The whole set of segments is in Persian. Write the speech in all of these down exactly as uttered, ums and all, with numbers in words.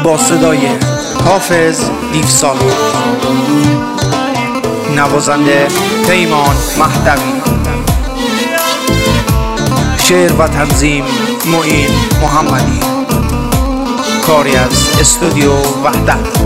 با صدای حافظ دیوسالار، نوازنده پیمان مهدوی، شعر و تنظیم معین محمدی، کاری از استودیو وحدت.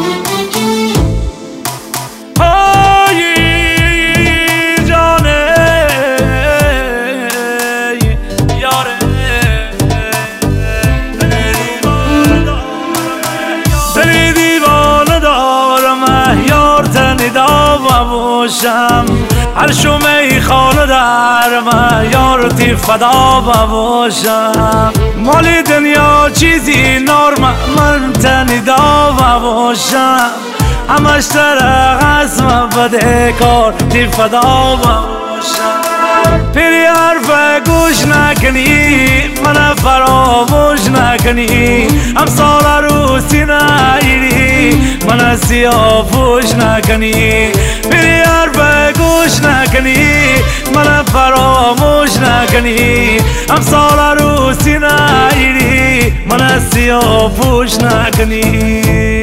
هر شومه خانه در من یارتی فدا باشم، مالی دنیا چیزی نارم من تنیدا باشم، همش طرق از من بده کار تی فدا باشم. پیری حرف گوش نکنی من فراموش نکنی، امسال عروسی نگیری من سیاه پوش نکنی. پیری حرف گوش نکنی من فراموش نکنی، امسال عروسی نگیری من سیاه پوش نکنی.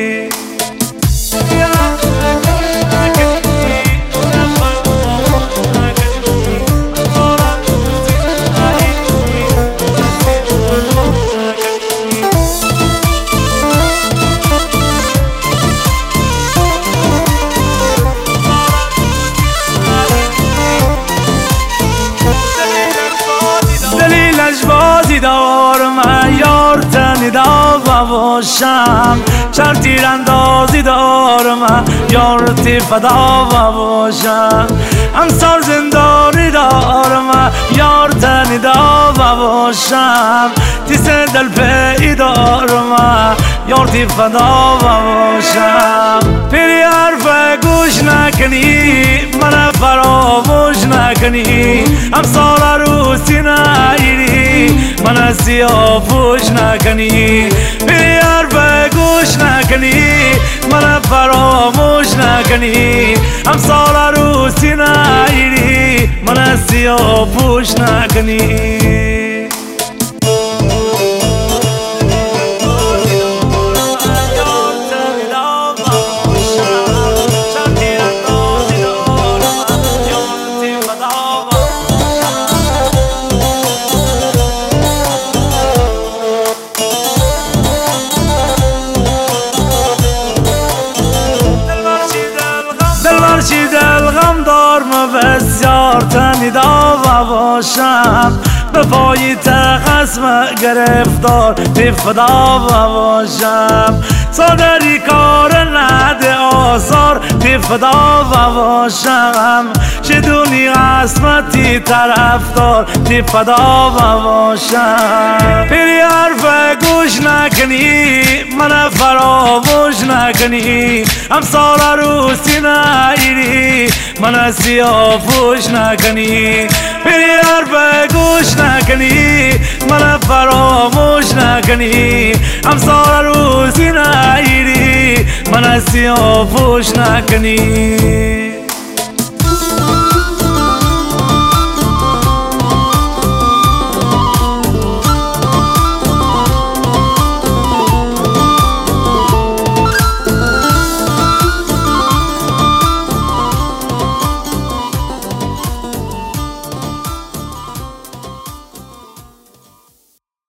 بازی دارم یار تنیدا باشم، چر تیراندازی دارم یار تی فدا باشم، امسال زندانی دارم یار تنیدا باشم، تی دل پی دارم یار تی فدا باشم. پیری حرف گوش نکنی من فراموش نکنی، امسال عروسی نگیری من سیاه پوش نکنی. پیری حرف گوش نکنی من فراموش نکنی، امسال عروسی نگیری من سیاه پوش نکنی. چی دلغم دارم بسیار تنیدا باشم، به پای تخصم گرفتار تی فدا باشم، صادری کار نده آزار تی فدا باشم، شدونی قسمتی طرفدار تی فدا باشم. پیری حرف گوش نکنی من فراموش نکنی، امسال عروسی نگیری من سیاه پوش نکنی. پیری حرف گوش نکنی من فراموش نکنی، امسال عروسی نگیری من سیاه پوش نکنی.